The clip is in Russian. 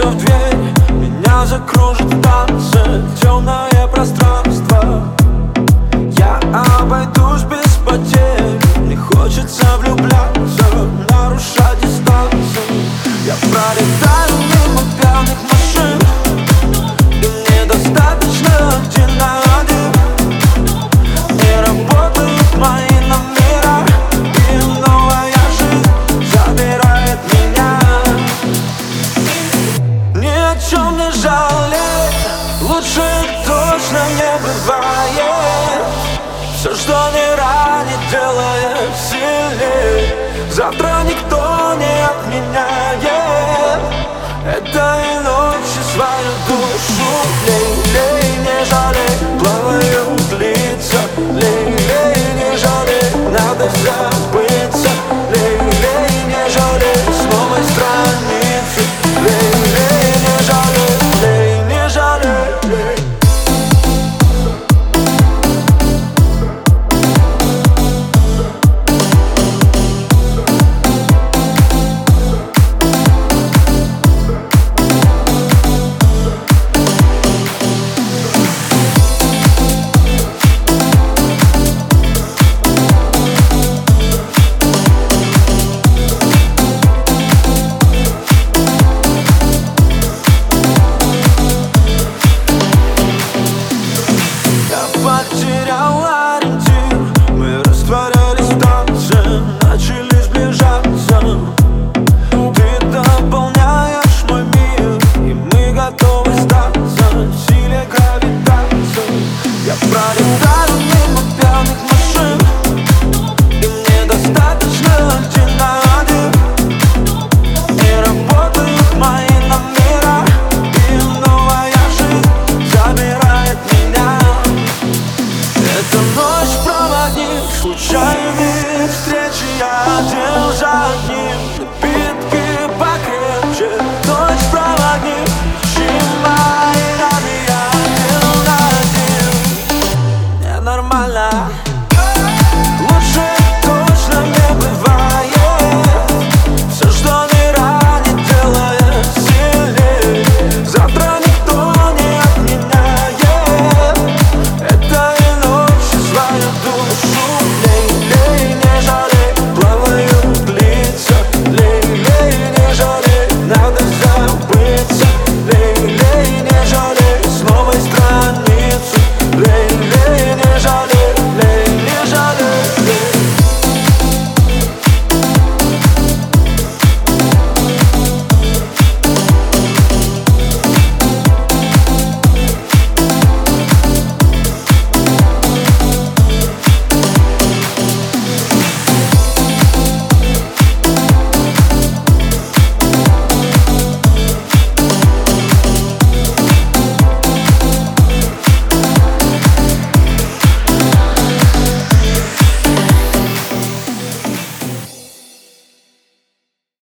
постучится в дверь, меня закружит в танце темное пространство. Я обойдусь без потерь, не хочется влюбляться, нарушать дистанцию. Я пролетаю мимо пьяных машин, и мне достаточно один на один. Не работают мои номера, и новая жизнь забирает меня. Ни о чем не жалеть, лучше точно не бывает. Все, что не ранит, делает сильнее. Завтра никто не отменяет этой ночи свою душу. Лей, не жалей, плавают лица. Лей, не жалей, надо забыться. Лей, не жалей, с новой страницы. Лей, не жалей, не жалей. Потерял ориентир, мы растворялись в танце, начали сближаться. Ты дополняешь мой мир, и мы готовы сдаться силе гравитации. Я пролетаю мимо пьяных машин, и мне достаточно один.